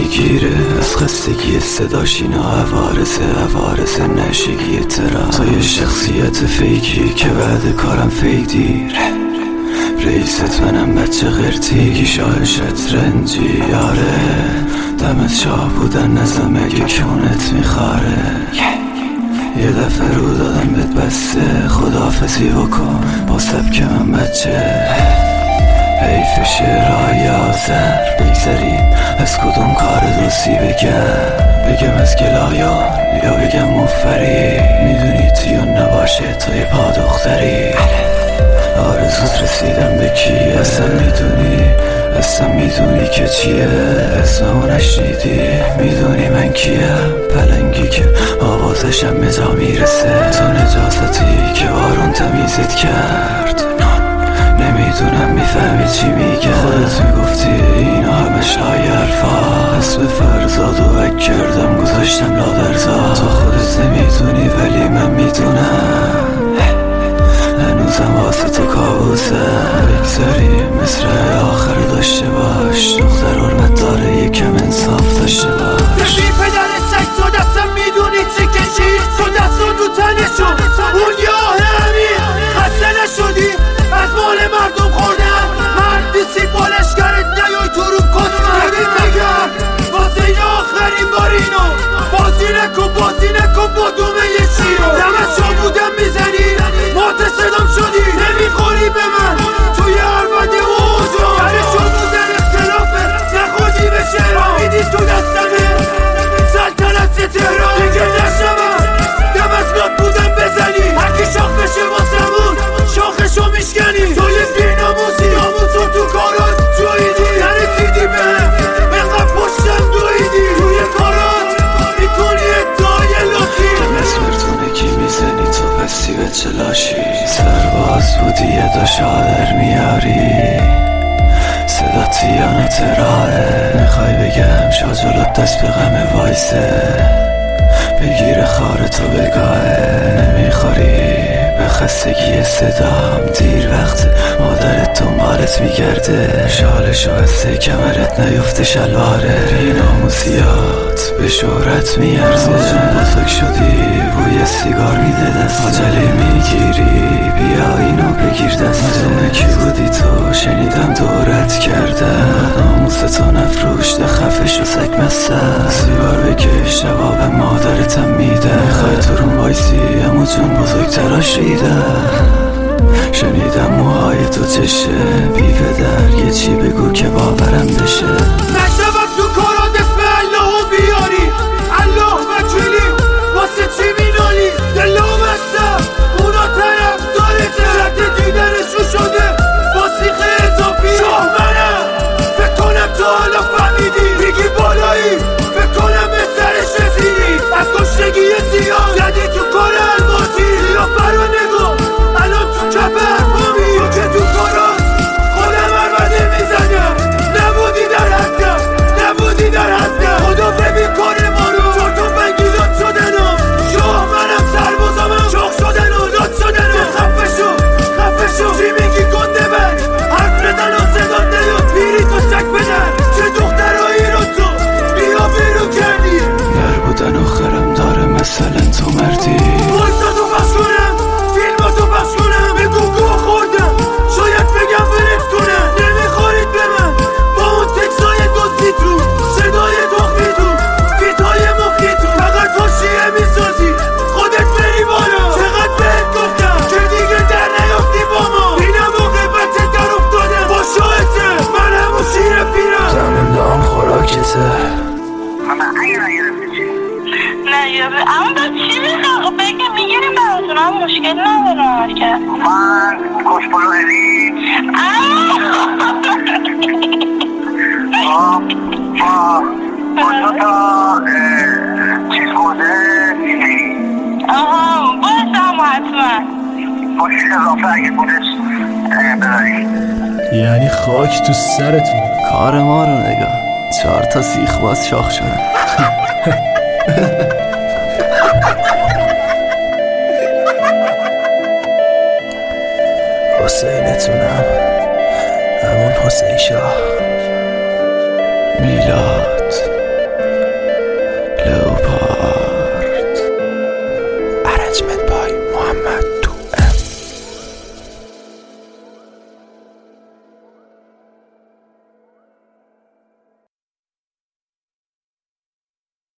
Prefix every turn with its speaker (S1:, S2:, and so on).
S1: میگیره از خستگی صداش اینا عوارض نشگی ترا توی شخصیت فیکی که بعد کارم فیک دیر رئیست منم بچه غرتی شاه شطرنجی آره دمت شاه بودن نظم اگه کونت میخاره یه دفعه رو دادم بهت بسته خداحافظی بکن با سبک من بچه حیف شعرهای آذر بگذریم از کدوم کار دوستی بگم از گلایان یا بگم مفری میدونی تو نباشه توی پا دختری آرزوت رسیدم به کی اصلا میدونی که چیه اسممو نشنیدی میدونی من کیم پلنگی که آوازشم به جا میرسه تو نجاستی که بارون تمیزت کرد نمیدونم میفهمی چی میگه خودت میگفتی اینا همش لای حرفا اسم فرزاد و حک کردم گذاشتم لادرزا تو خودت نمیدونی ولی من میدونم هنوزم واسه تو کابوسه بگذاریم مصر آخر داشته باش دختر حرمت داره یکم انصاف داشته باش
S2: ببین پدر سگ تو دستم میدونی چی کشید تو دستو تو تنشو اون یاه امیر خسته نشدی از مال مردم خوردن مرد دیسی بالش کرد نیای تو رو کسمن ببین بگم واسه این آخرین بار اینو بازی نکن با دومه یه شیرو دمت شا بودم میزنی مات صدام شدی نمیخوری به من توی عربده و اوجا سرشو بودن اختلافه نخودی به شهران میدی تو دستمه سلطنت تهران دیگه نشمم دم از نات بودم بزنی هرکی شاخ بشه واسمون شاخشو میشکنی توی بیناموسی ناموسو تو کارات جویدی نرسیدی به بقم پشتم دویدی توی کارات میکنی ادعای لاتی
S1: مسمرتونه کی میزنی تو پسی به چلاشی سرباز بودی یه دا شادر میاری صدا تیانو تراره میخوای بگم شاجلت دست به غم وایسه بگیر خارتو بگاهه نمیخوری به خستگی صدام دیر وقت مادرت دنبالت میگرده شالشو بسته کمرت نیفته شلواره بیناموسیات به شهرت میارزه چون بزرگ شدی بوی سیگار میده دست عجله میگیری بیا اینو بگیر دست مدونه کی بودی تو شنیدم دورت کردن ناموس تو نفروشته خفش و سگ مسته سیگار بکش جواب مادرتم میده میخوای تو روم وایسی امو جون بزرگتراش ریده شنیدم موهای تو چشه بی پدر یه چی بگو که باورم بشه
S2: نشنوم تو کارات اسم اللهو بیاری الله وکیلی واسه چی مینالی دلم هستم اونا طرف دارته رد دیدنشو شده با سیخ اضافی شاه منم فکر کنم تو حالا فهمیدی میگی بالایی فکر کنم به سرش رسیدی از گشتگی سیاه زدی تو کار الماسی یا فرا نگو الان تو کف حرفامی تو که تو کارات خودم عربده میزنم نبودی در حدم خدا ببین کار ما رو چرت و بنگیلات شدنم شاه منم سربازامم شاخ شدن و لات شدن و خفه شو چی میگی گنده بند حرف نزن و صدات نیاد پیری تو شک بدن چه دخترایی رو تو بیا بیرو کردی
S1: در بودن آخرم داره مثلا تو مردی
S2: وایسا تو پخش کنم فیلم تو پخش کنم بگو گوه خوردم شاید بگم ولت کنم نمیخورید به من با اون تکسای دوستیتون صدای دختیتون فیتای مخیتون فقط حاشیه میسازی خودت بری بالا چقدر بهت گفتم که دیگه در نیافتی با ما اینم موقع بچه در افتاده با شاهته من همون شیر پیرم
S1: زمین دام خوراکته
S3: اما با چی میخواه بگه میگیریم براتون هم مشکل ندارم که
S4: من کشپلو هلیت با تا چیز گوزه نیزی
S3: باید هم حتما
S4: با چیز اضافه اگه بودش ببرید
S5: یعنی خاک تو سرتون
S1: کار ما رو نگاه 4 تا سیخ باز شاخ شدن حسینتونم همون حسین شاه میلاد